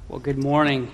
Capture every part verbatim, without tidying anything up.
Well, good morning.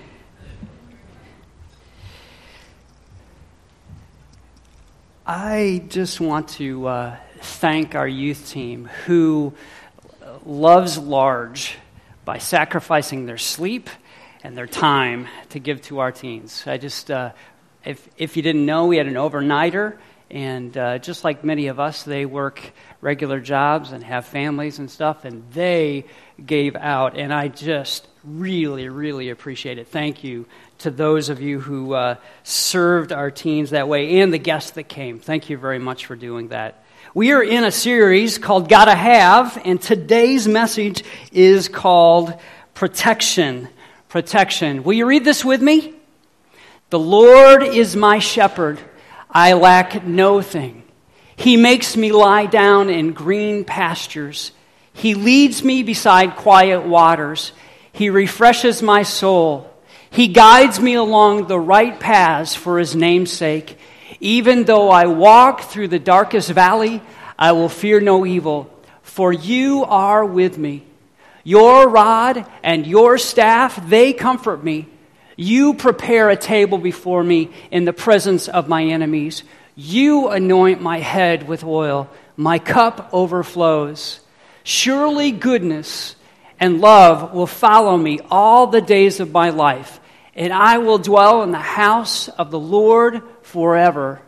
I just want to uh, thank our youth team who loves large by sacrificing their sleep and their time to give to our teens. I just, uh, if if you didn't know, we had an overnighter, and uh, just like many of us, they work regular jobs and have families and stuff, and they gave out, and I just really, really appreciate it. Thank you to those of you who uh, served our teens that way and the guests that came. Thank you very much for doing that. We are in a series called Gotta Have, and today's message is called Protection. Protection. Will you read this with me? The Lord is my shepherd. I lack no thing. He makes me lie down in green pastures. He leads me beside quiet waters. He refreshes my soul. He guides me along the right paths for His name's sake. Even though I walk through the darkest valley, I will fear no evil, for You are with me. Your rod and Your staff, they comfort me. You prepare a table before me in the presence of my enemies. You anoint my head with oil. My cup overflows. Surely goodness and love will follow me all the days of my life, and I will dwell in the house of the Lord forever.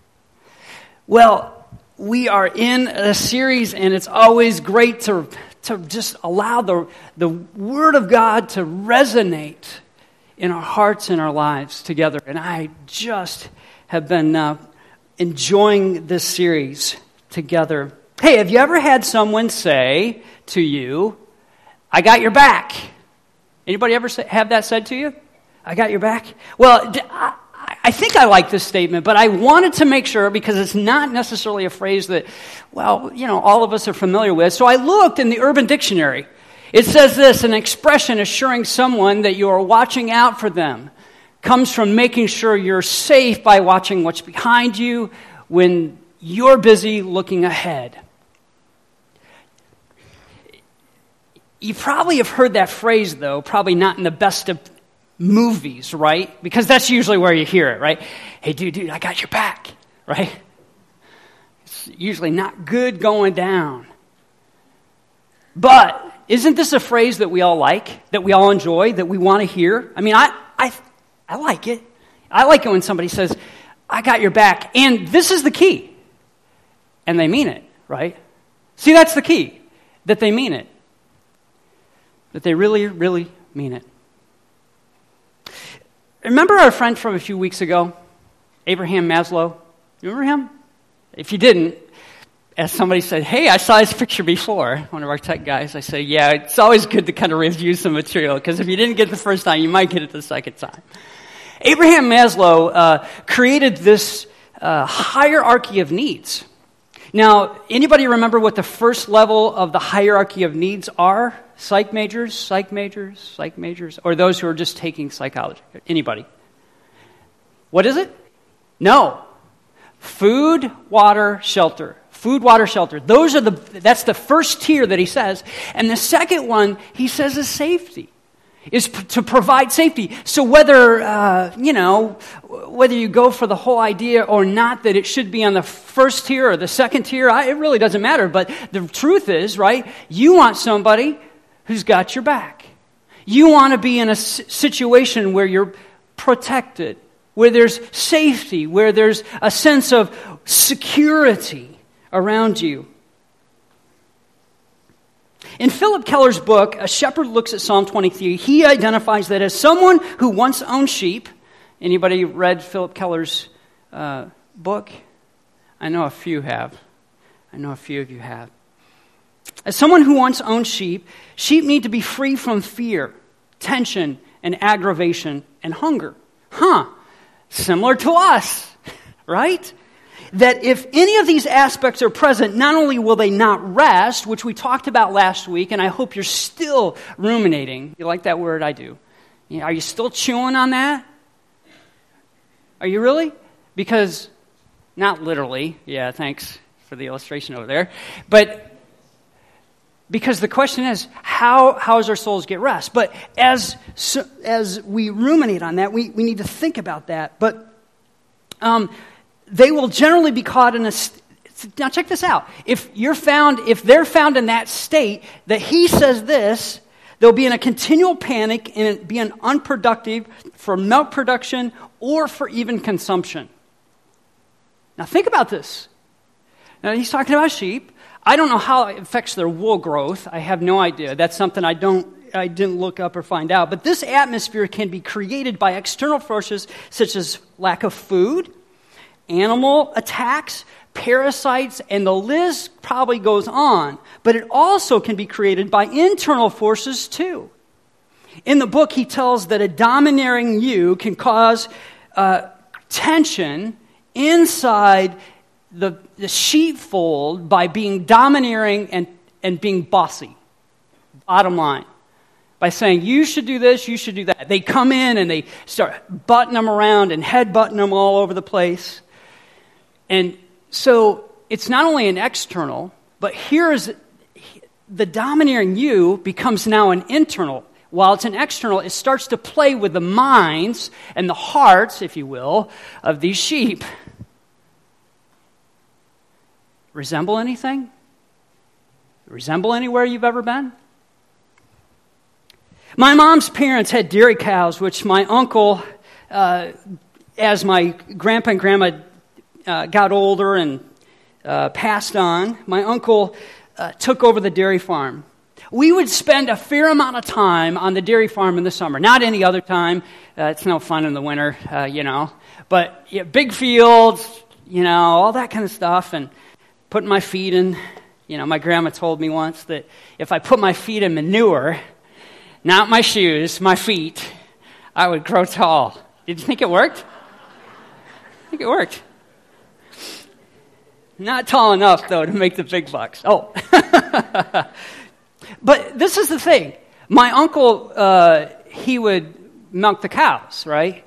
Well, we are in a series, and it's always great to, to just allow the, the Word of God to resonate in our hearts and our lives together. And I just have been uh, enjoying this series together. Hey, have you ever had someone say to you, I got your back? Anybody ever say, have that said to you? I got your back? Well, I, I think I like this statement, but I wanted to make sure, because it's not necessarily a phrase that, well, you know, all of us are familiar with. So I looked in the Urban Dictionary. It says this: an expression assuring someone that you are watching out for them comes from making sure you're safe by watching what's behind you when you're busy looking ahead. You probably have heard that phrase, though, probably not in the best of movies, right? Because that's usually where you hear it, right? Hey, dude, dude, I got your back, right? It's usually not good going down. But isn't this a phrase that we all like, that we all enjoy, that we want to hear? I mean, I, I, I like it. I like it when somebody says, I got your back. And this is the key. And they mean it, right? See, that's the key, that they mean it. That they really, really mean it. Remember our friend from a few weeks ago, Abraham Maslow? You remember him? If you didn't, as somebody said, hey, I saw his picture before, one of our tech guys, I say, yeah, it's always good to kind of review some material, because if you didn't get it the first time, you might get it the second time. Abraham Maslow uh, created this uh, hierarchy of needs. Now, anybody remember what the first level of the hierarchy of needs are? Psych majors, psych majors, psych majors, or those who are just taking psychology? Anybody? What is it? No. Food, water, shelter. Food, water, shelter. Those are the, that's the first tier that he says. And the second one, he says, is safety. Is p- to provide safety. So whether, uh, you know, whether you go for the whole idea or not that it should be on the first tier or the second tier, I, it really doesn't matter. But the truth is, right, you want somebody who's got your back. You want to be in a s- situation where you're protected, where there's safety, where there's a sense of security around you. In Philip Keller's book, A Shepherd Looks at Psalm twenty-three, he identifies that as someone who once owned sheep. Anybody read Philip Keller's uh, book? I know a few have. I know a few of you have. As someone who once owned sheep, sheep need to be free from fear, tension, and aggravation, and hunger. Huh. Similar to us, right? That if any of these aspects are present, not only will they not rest, which we talked about last week, and I hope you're still ruminating. You like that word? I do. You know, are you still chewing on that? Are you really? Because, not literally. Yeah, thanks for the illustration over there. But Because the question is, how, how does our souls get rest? But as so, as we ruminate on that, we, we need to think about that. But um, they will generally be caught in a... Now check this out. If you're found, if they're found in that state that he says this, they'll be in a continual panic and be unproductive for milk production or for even consumption. Now think about this. Now he's talking about sheep. I don't know how it affects their wool growth. I have no idea. That's something I don't, I didn't look up or find out. But this atmosphere can be created by external forces such as lack of food, animal attacks, parasites, and the list probably goes on. But it also can be created by internal forces too. In the book, he tells that a domineering you can cause uh, tension inside the, the sheepfold by being domineering and, and being bossy. Bottom line. By saying, you should do this, you should do that. They come in and they start butting them around and head-butting them all over the place. And so it's not only an external, but here is the domineering you becomes now an internal. While it's an external, it starts to play with the minds and the hearts, if you will, of these sheep. Resemble anything? Resemble anywhere you've ever been? My mom's parents had dairy cows, which my uncle, uh, as my grandpa and grandma uh, got older and uh, passed on, my uncle uh, took over the dairy farm. We would spend a fair amount of time on the dairy farm in the summer. Not any other time. Uh, it's no fun in the winter, uh, you know. But yeah, big fields, you know, all that kind of stuff. And putting my feet in, you know, my grandma told me once that if I put my feet in manure, not my shoes, my feet, I would grow tall. Did you think it worked? I think it worked. Not tall enough, though, to make the big bucks. Oh. But this is the thing. My uncle, uh, he would milk the cows, right?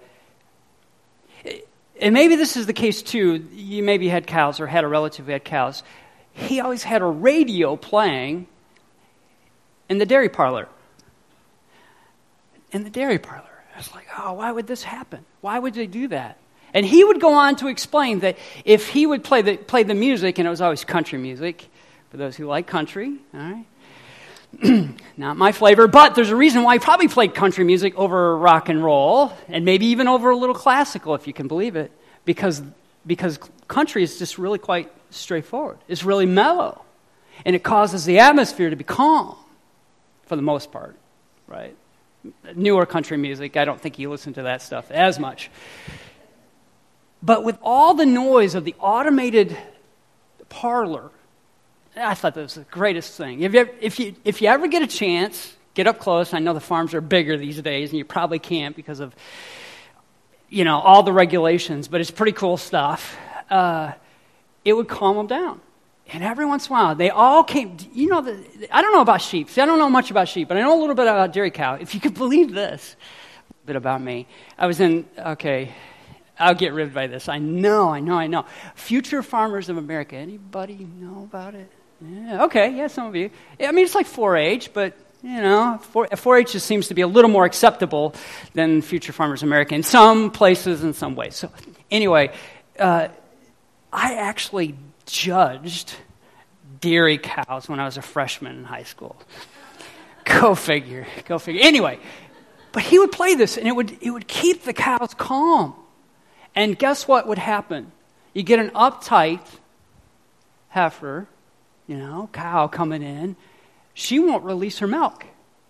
And maybe this is the case, too. You maybe had cows or had a relative who had cows. He always had a radio playing in the dairy parlor. In the dairy parlor. I was like, oh, why would this happen? Why would they do that? And he would go on to explain that if he would play the, play the music, and it was always country music, for those who like country, all right? Not my flavor, but there's a reason why he probably played country music over rock and roll, and maybe even over a little classical, if you can believe it, because, because country is just really quite straightforward. It's really mellow, and it causes the atmosphere to be calm, for the most part, right? Newer country music, I don't think you listen to that stuff as much. But with all the noise of the automated parlor, I thought that was the greatest thing. If you, ever, if you if you ever get a chance, get up close. I know the farms are bigger these days, and you probably can't because of, you know, all the regulations, but it's pretty cool stuff. Uh, it would calm them down. And every once in a while, they all came, you know, the, I don't know about sheep. See, I don't know much about sheep, but I know a little bit about dairy cow. If you could believe this, a bit about me. I was in, okay, I'll get ribbed by this. I know, I know, I know. Future Farmers of America. Anybody know about it? Yeah, okay, yeah, some of you. I mean, it's like four H, but, you know, four H just seems to be a little more acceptable than Future Farmers America in some places, in some ways. So, anyway, uh, I actually judged dairy cows when I was a freshman in high school. Go figure, go figure. Anyway, but he would play this, and it would it would keep the cows calm. And guess what would happen? You get an uptight heifer, you know, cow coming in. She won't release her milk.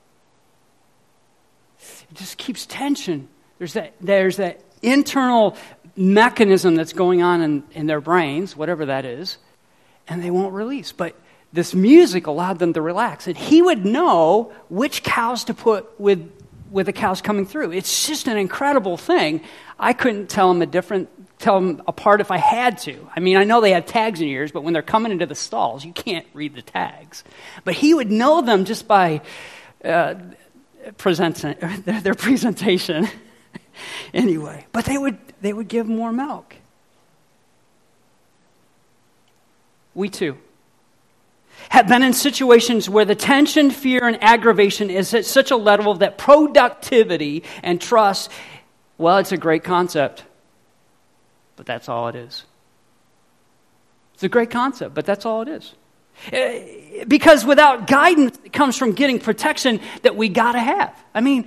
It just keeps tension. There's that, there's that internal mechanism that's going on in, in their brains, whatever that is, and they won't release. But this music allowed them to relax. And he would know which cows to put with with the cows coming through. It's just an incredible thing. I couldn't tell them a different, tell them apart if I had to. I mean, I know they have tags in ears, but when they're coming into the stalls, you can't read the tags. But he would know them just by uh, presenting their presentation. Anyway, but they would they would give more milk. We too. have been in situations where the tension, fear, and aggravation is at such a level that productivity and trust, well, it's a great concept, but that's all it is. It's a great concept, but that's all it is. Because without guidance, it comes from getting protection that we got to have. I mean,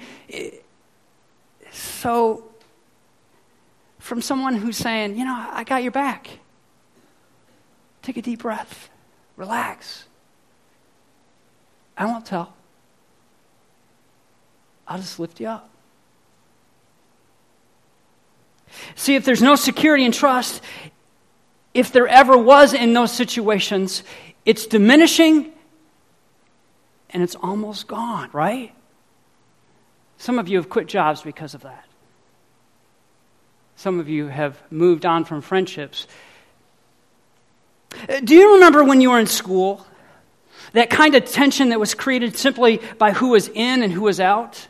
so from someone who's saying, you know, I got your back. Take a deep breath. Relax. I won't tell. I'll just lift you up. See, if there's no security and trust, if there ever was in those situations, it's diminishing and it's almost gone, right? Some of you have quit jobs because of that. Some of you have moved on from friendships. Do you remember when you were in school, that kind of tension that was created simply by who was in and who was out?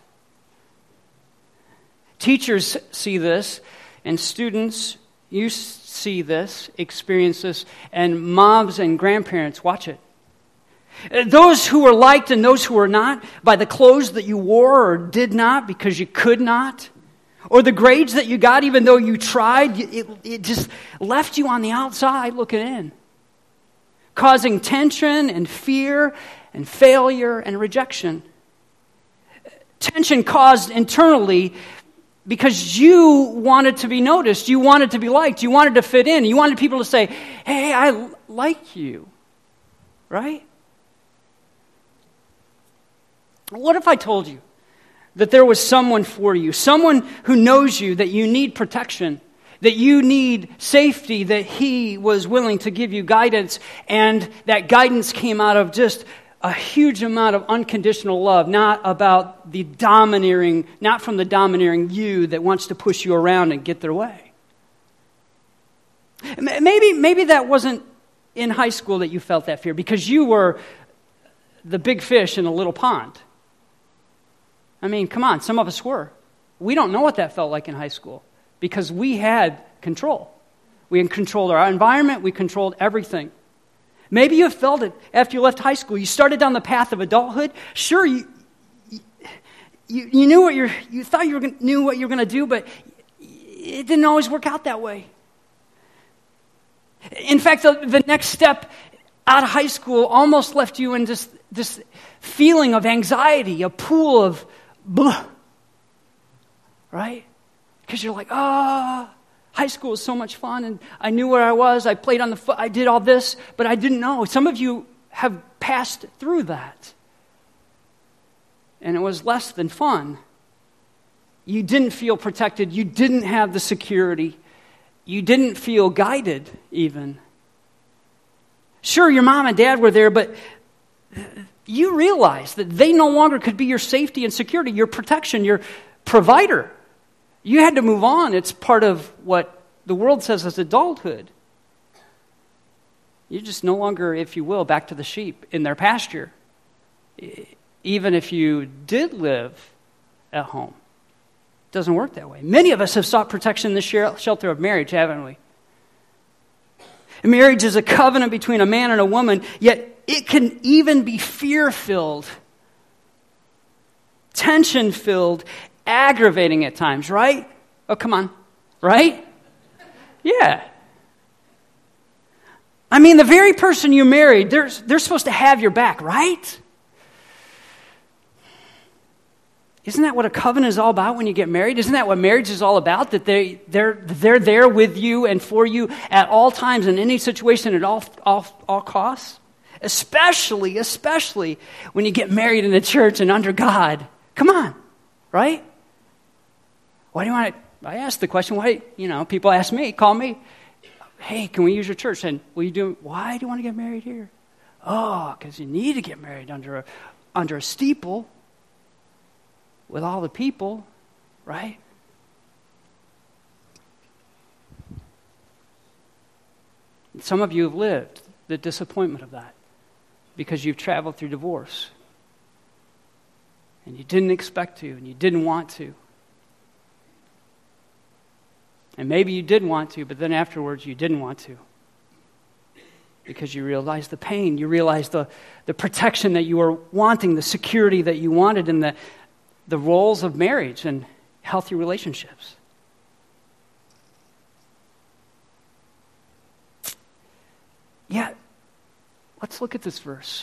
Teachers see this, and students, you see this, experience this, and moms and grandparents watch it. Those who were liked and those who were not, by the clothes that you wore or did not because you could not, or the grades that you got even though you tried, it, it just left you on the outside looking in, causing tension and fear and failure and rejection. Tension caused internally because you wanted to be noticed, you wanted to be liked, you wanted to fit in, you wanted people to say, hey, I like you, right? What if I told you that there was someone for you, someone who knows you, that you need protection, that you need safety, that he was willing to give you guidance, and that guidance came out of just a huge amount of unconditional love, not about the domineering, not from the domineering you that wants to push you around and get their way. Maybe, maybe that wasn't in high school that you felt that fear because you were the big fish in a little pond. I mean, come on, some of us were. We don't know what that felt like in high school because we had control. We controlled our environment. We controlled everything. Maybe you felt it after you left high school. You started down the path of adulthood. Sure, you you, you knew what you're, you thought you were gonna, knew what you were going to do, but it didn't always work out that way. In fact, the, the next step out of high school almost left you in just this feeling of anxiety, a pool of blah, right? Because you're like, ah, oh, high school was so much fun, and I knew where I was. I played on the foot. I did all this, but I didn't know. Some of you have passed through that, and it was less than fun. You didn't feel protected. You didn't have the security. You didn't feel guided, even. Sure, your mom and dad were there, but you realized that they no longer could be your safety and security, your protection, your provider. You had to move on. It's part of what the world says is adulthood. You're just no longer, if you will, back to the sheep in their pasture. Even if you did live at home. It doesn't work that way. Many of us have sought protection in the shelter of marriage, haven't we? Marriage is a covenant between a man and a woman, yet it can even be fear-filled, tension-filled, aggravating at times, right? Oh, come on. Right? Yeah. I mean, the very person you married, they're, they're supposed to have your back, right? Isn't that what a covenant is all about when you get married? Isn't that what marriage is all about? That they, they're, they're there with you and for you at all times in any situation at all, all, all costs? Especially, especially when you get married in the church and under God. Come on, right? Why do you want to, I asked the question, why, you know, people ask me, call me, hey, can we use your church? And will you do, why do you want to get married here? Oh, because you need to get married under a, under a steeple with all the people, right? Some of you have lived the disappointment of that because you've traveled through divorce and you didn't expect to and you didn't want to. And maybe you did want to, but then afterwards you didn't want to. because you realize the pain, you realize the, the protection that you were wanting, the security that you wanted, and the, the roles of marriage and healthy relationships. Yeah, let's look at this verse.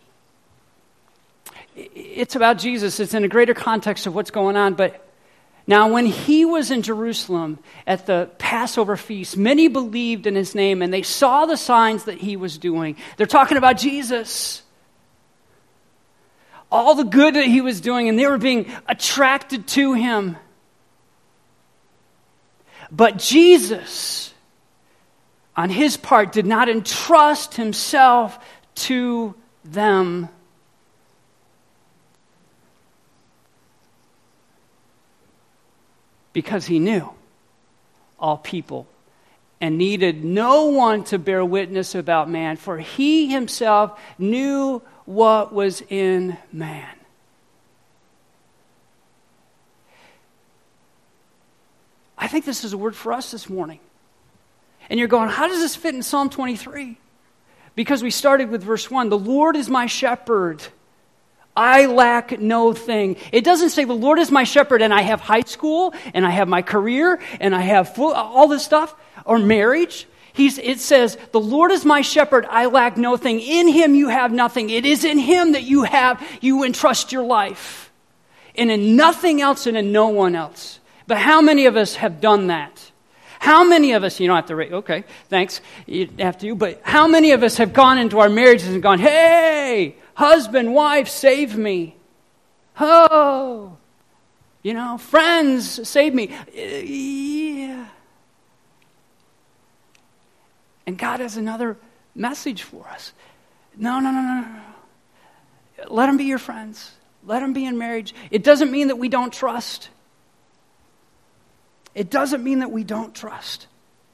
It's about Jesus. It's in a greater context of what's going on. But now when he was in Jerusalem at the Passover feast, many believed in his name, and they saw the signs that he was doing. They're talking about Jesus. All the good that he was doing, and they were being attracted to him. But Jesus, on his part, did not entrust himself to them. Because he knew all people and needed no one to bear witness about man, for he himself knew what was in man. I think this is a word for us this morning. And you're going, how does this fit in Psalm twenty-three? Because we started with verse one, the Lord is my shepherd. I lack no thing. It doesn't say the Lord is my shepherd and I have high school and I have my career and I have full, all this stuff, or marriage. He's, it says, the Lord is my shepherd, I lack no thing. In him you have nothing. It is in him that you have, you entrust your life. And in nothing else and in no one else. But how many of us have done that? How many of us, you don't have to, okay, thanks, you have to, but how many of us have gone into our marriages and gone, hey, husband, wife, save me. Oh, you know, friends, save me. Yeah. And God has another message for us. No, no, no, no, no. Let them be your friends. Let them be in marriage. It doesn't mean that we don't trust. It doesn't mean that we don't trust.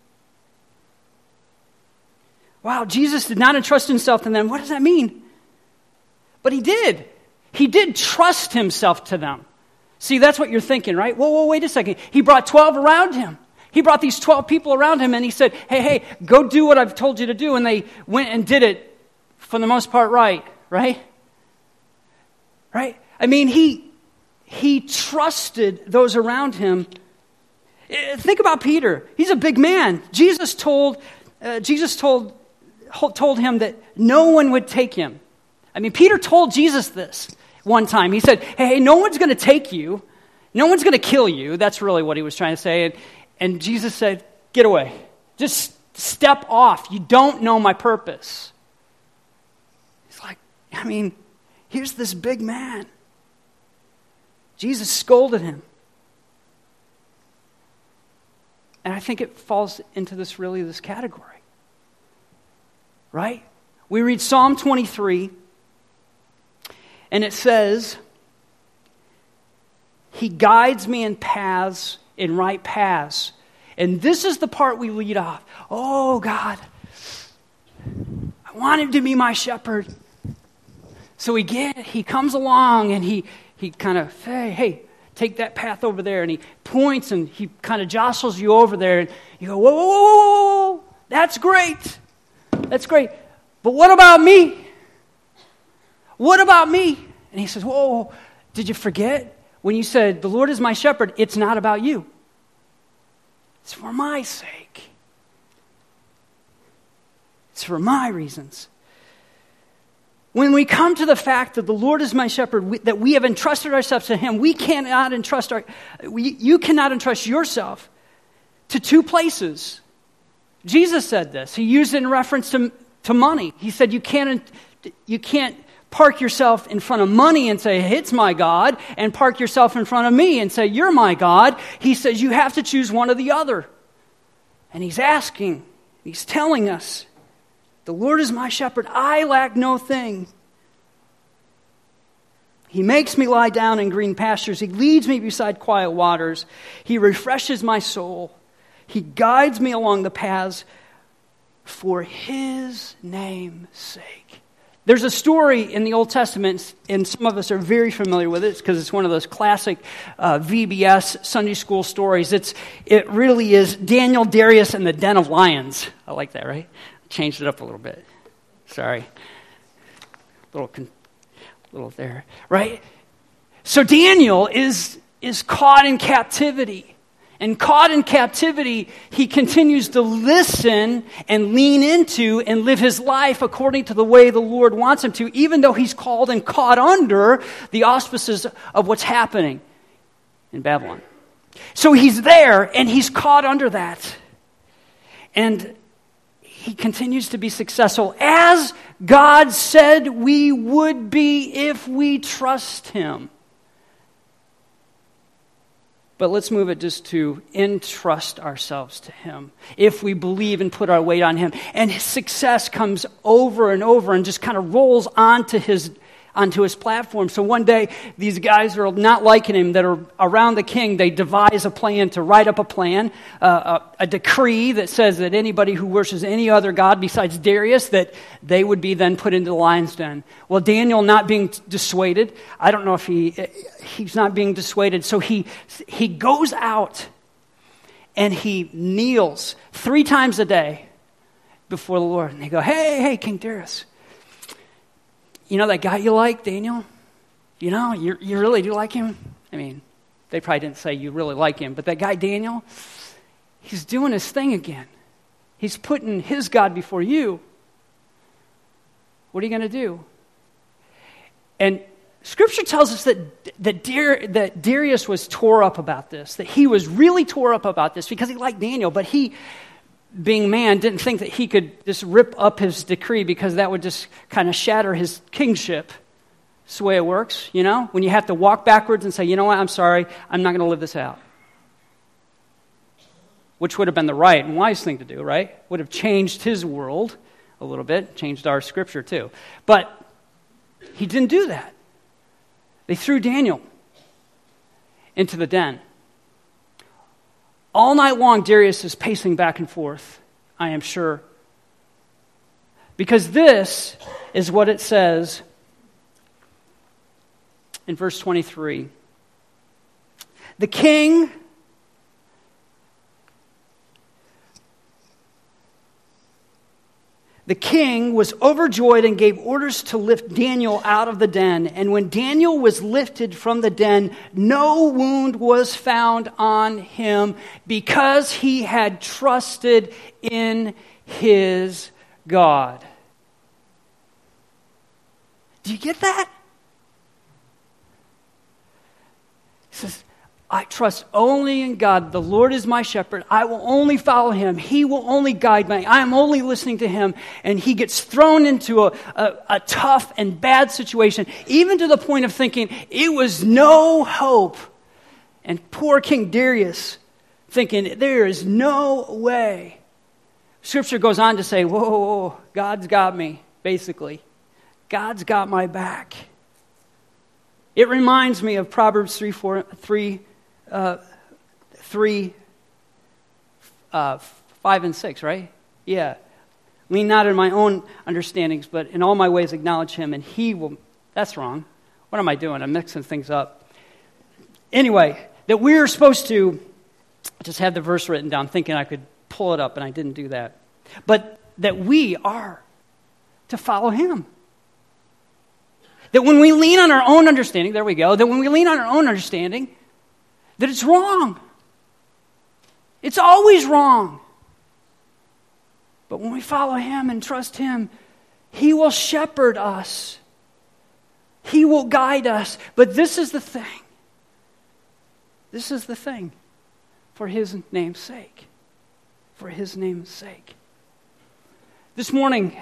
Wow, Jesus did not entrust himself to them. What does that mean? But he did. He did trust himself to them. See, that's what you're thinking, right? Whoa, whoa, wait a second. He brought twelve around him. He brought these twelve people around him and he said, hey, hey, go do what I've told you to do. And they went and did it for the most part right, right? Right? I mean, he, he trusted those around him. Think about Peter. He's a big man. Jesus told, uh, Jesus told, told him that no one would take him. I mean, Peter told Jesus this one time. He said, hey, no one's going to take you. No one's going to kill you. That's really what he was trying to say. And, and Jesus said, get away. Just step off. You don't know my purpose. He's like, I mean, here's this big man. Jesus scolded him. And I think it falls into this really this category. Right? We read Psalm twenty-three, and it says, he guides me in paths, in right paths. And this is the part we lead off. Oh, God, I want him to be my shepherd. So he get, he comes along and he, he kind of, hey, hey, take that path over there. And he points and he kind of jostles you over there. And you go, whoa, whoa, whoa, whoa, whoa, that's great. That's great. But what about me? What about me? And he says, whoa, did you forget? When you said, the Lord is my shepherd, it's not about you. It's for my sake. It's for my reasons. When we come to the fact that the Lord is my shepherd, we, that we have entrusted ourselves to him, we cannot entrust our, we, you cannot entrust yourself to two places. Jesus said this. He used it in reference to, to money. He said you can't, you can't park yourself in front of money and say, it's my God, and park yourself in front of me and say, you're my God. He says you have to choose one or the other. And he's asking, he's telling us, the Lord is my shepherd, I lack no thing. He makes me lie down in green pastures. He leads me beside quiet waters. He refreshes my soul. He guides me along the paths for his name's sake. There's a story in the Old Testament, and some of us are very familiar with it because it's one of those classic uh, V B S Sunday school stories. It's It really is Daniel, Darius, and the Den of Lions. I like that, right? Changed it up a little bit. Sorry. Little, con- little there, right? So Daniel is, is caught in captivity. And caught in captivity, he continues to listen and lean into and live his life according to the way the Lord wants him to, even though he's called and caught under the auspices of what's happening in Babylon. So he's there, and he's caught under that. And he continues to be successful, as God said we would be if we trust him. But let's move it just to entrust ourselves to him. If we believe and put our weight on him. And his success comes over and over and just kind of rolls onto his onto his platform. So one day, these guys are not liking him that are around the king. They devise a plan to write up a plan, uh, a, a decree that says that anybody who worships any other god besides Darius, that they would be then put into the lion's den. Well, Daniel not being dissuaded, I don't know if he he's not being dissuaded, so he he goes out and he kneels three times a day before the Lord. And they go, hey, hey, King Darius, you know that guy you like, Daniel? You know, you you really do like him? I mean, they probably didn't say you really like him, but that guy Daniel, he's doing his thing again. He's putting his God before you. What are you going to do? And Scripture tells us that that, Dar- that Darius was tore up about this, that he was really tore up about this because he liked Daniel, but he, being man, didn't think that he could just rip up his decree because that would just kind of shatter his kingship. It's the way it works, you know? When you have to walk backwards and say, you know what, I'm sorry, I'm not going to live this out. Which would have been the right and wise thing to do, right? Would have changed his world a little bit, changed our scripture too. But he didn't do that. They threw Daniel into the den. All night long, Darius is pacing back and forth, I am sure. Because this is what it says in verse twenty-three. The king The king was overjoyed and gave orders to lift Daniel out of the den. And when Daniel was lifted from the den, no wound was found on him because he had trusted in his God. Do you get that? He says, I trust only in God. The Lord is my shepherd. I will only follow him. He will only guide me. I am only listening to him. And he gets thrown into a, a, a tough and bad situation, even to the point of thinking it was no hope. And poor King Darius thinking there is no way. Scripture goes on to say, whoa, whoa, whoa, God's got me, basically. God's got my back. It reminds me of Proverbs three, four, three, Uh, three, uh, five, and six, right? Yeah. Lean not in my own understandings, but in all my ways acknowledge him, and he will... That's wrong. What am I doing? I'm mixing things up. Anyway, that we're supposed to... I just had the verse written down thinking I could pull it up, and I didn't do that. But that we are to follow him. That when we lean on our own understanding, there we go, that when we lean on our own understanding... that it's wrong. It's always wrong. But when we follow him and trust him, he will shepherd us. He will guide us. But this is the thing. This is the thing. For his name's sake. For his name's sake. This morning,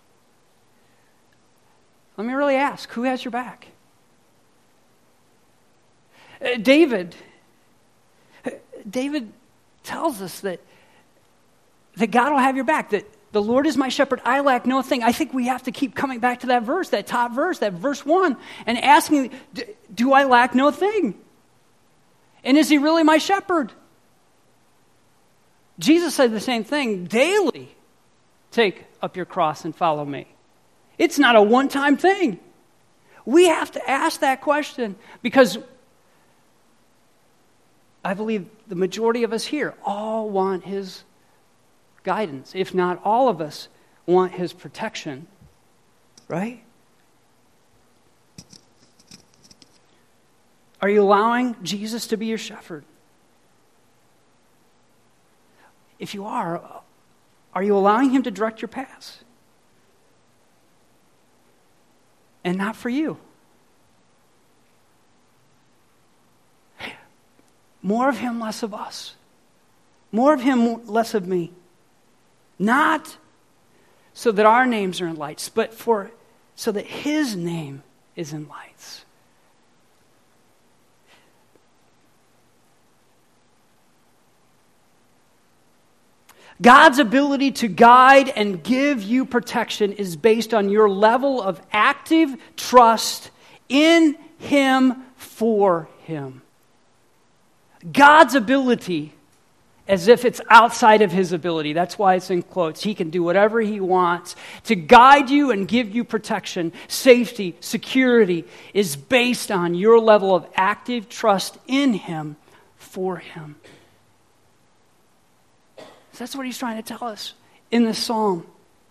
let me really ask, who has your back? Uh, David... David tells us that, that God will have your back, that the Lord is my shepherd, I lack no thing. I think we have to keep coming back to that verse, that top verse, that verse one, and asking, do I lack no thing? And is he really my shepherd? Jesus said the same thing, daily take up your cross and follow me. It's not a one-time thing. We have to ask that question because I believe the majority of us here all want his guidance. If not all of us want his protection. right? Are you allowing Jesus to be your shepherd? If you are, are you allowing him to direct your paths? And not for you. More of him, less of us. More of him, less of me. Not so that our names are in lights, but for so that his name is in lights. God's ability to guide and give you protection is based on your level of active trust in him for him. God's ability, as if it's outside of his ability. That's why it's in quotes. He can do whatever he wants. To guide you and give you protection, safety, security is based on your level of active trust in him for him. That's what he's trying to tell us in this psalm.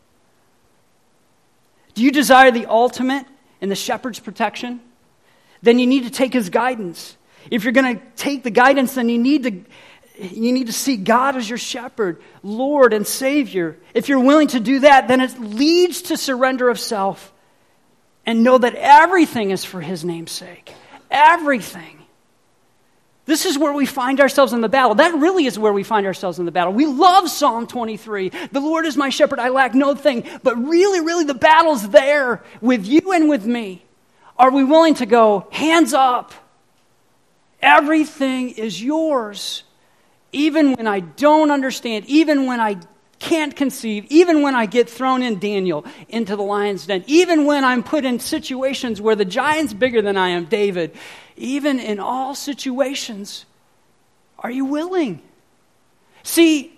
Do you desire the ultimate in the shepherd's protection? Then you need to take his guidance. If you're going to take the guidance, then you need to you need to see God as your shepherd, Lord and Savior. If you're willing to do that, then it leads to surrender of self and know that everything is for his name's sake. Everything. This is where we find ourselves in the battle. That really is where we find ourselves in the battle. We love Psalm twenty-three. The Lord is my shepherd, I lack no thing. But really, really, the battle's there with you and with me. Are we willing to go, hands up? Everything is yours. Even when I don't understand, even when I can't conceive, even when I get thrown in Daniel into the lion's den, even when I'm put in situations where the giant's bigger than I am, David, even in all situations, are you willing? See,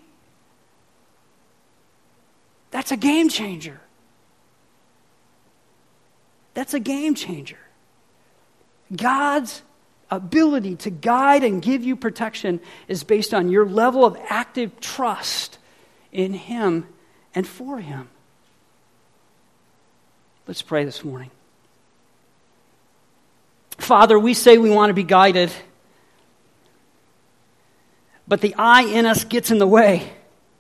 that's a game changer. That's a game changer. God's ability to guide and give you protection is based on your level of active trust in him and for him. Let's pray this morning. Father, we say we want to be guided, but the I in us gets in the way.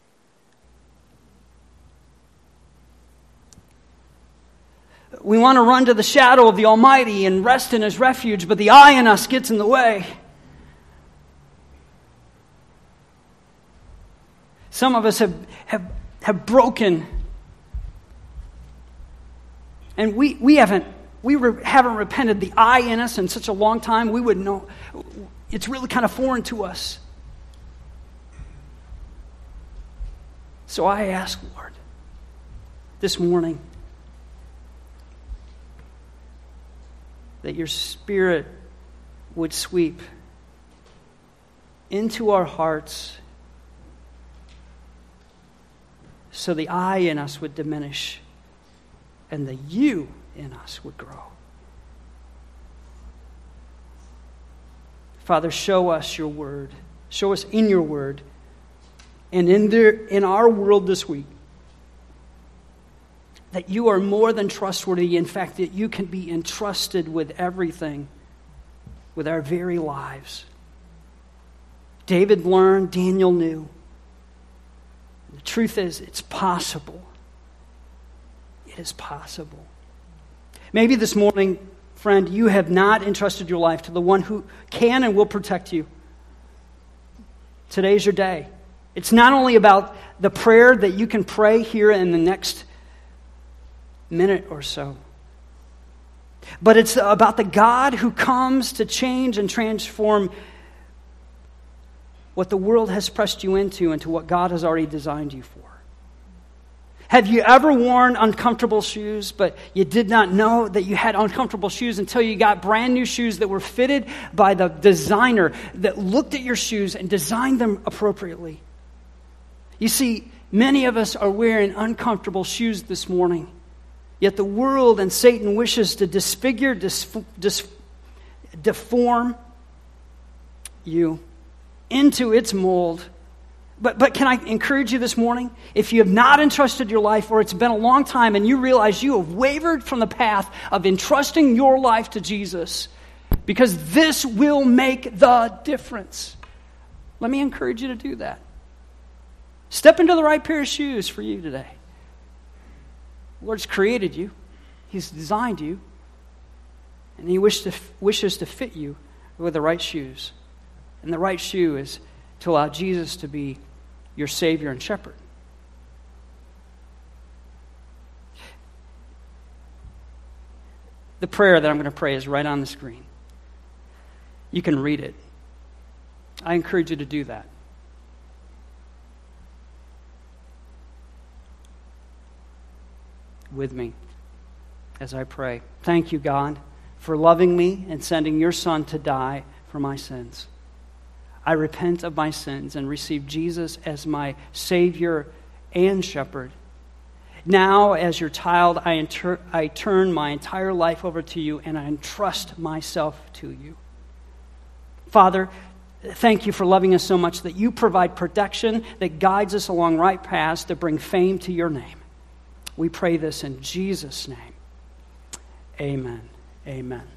We want to run to the shadow of the Almighty and rest in his refuge, but the I in us gets in the way. Some of us have, have, have broken, and we, we haven't we re, haven't repented the I in us in such a long time, we wouldn't know. It's really kind of foreign to us. So I ask, Lord, this morning, that your Spirit would sweep into our hearts so the I in us would diminish and the you in us would grow. Father, show us your word. Show us in your word and in, there, in our world this week that you are more than trustworthy. In fact, that you can be entrusted with everything, with our very lives. David learned, Daniel knew. The truth is, it's possible. It is possible. Maybe this morning, friend, you have not entrusted your life to the one who can and will protect you. Today's your day. It's not only about the prayer that you can pray here in the next minute or so, but it's about the God who comes to change and transform what the world has pressed you into into what God has already designed you for. Have you ever worn uncomfortable shoes, but you did not know that you had uncomfortable shoes until you got brand new shoes that were fitted by the designer that looked at your shoes and designed them appropriately? You see, many of us are wearing uncomfortable shoes this morning, yet the world and Satan wishes to disfigure, dis, dis, deform you into its mold But, but can I encourage you this morning? If you have not entrusted your life, or it's been a long time and you realize you have wavered from the path of entrusting your life to Jesus, because this will make the difference, let me encourage you to do that. Step into the right pair of shoes for you today. The Lord's created you. He's designed you. And He wish to, wishes to fit you with the right shoes. And the right shoe is to allow Jesus to be your Savior and Shepherd. The prayer that I'm going to pray is right on the screen. You can read it. I encourage you to do that. With me as I pray. Thank you, God, for loving me and sending your Son to die for my sins. I repent of my sins and receive Jesus as my Savior and Shepherd. Now, as your child, I, inter- I turn my entire life over to you and I entrust myself to you. Father, thank you for loving us so much that you provide protection that guides us along right paths to bring fame to your name. We pray this in Jesus' name. Amen. Amen.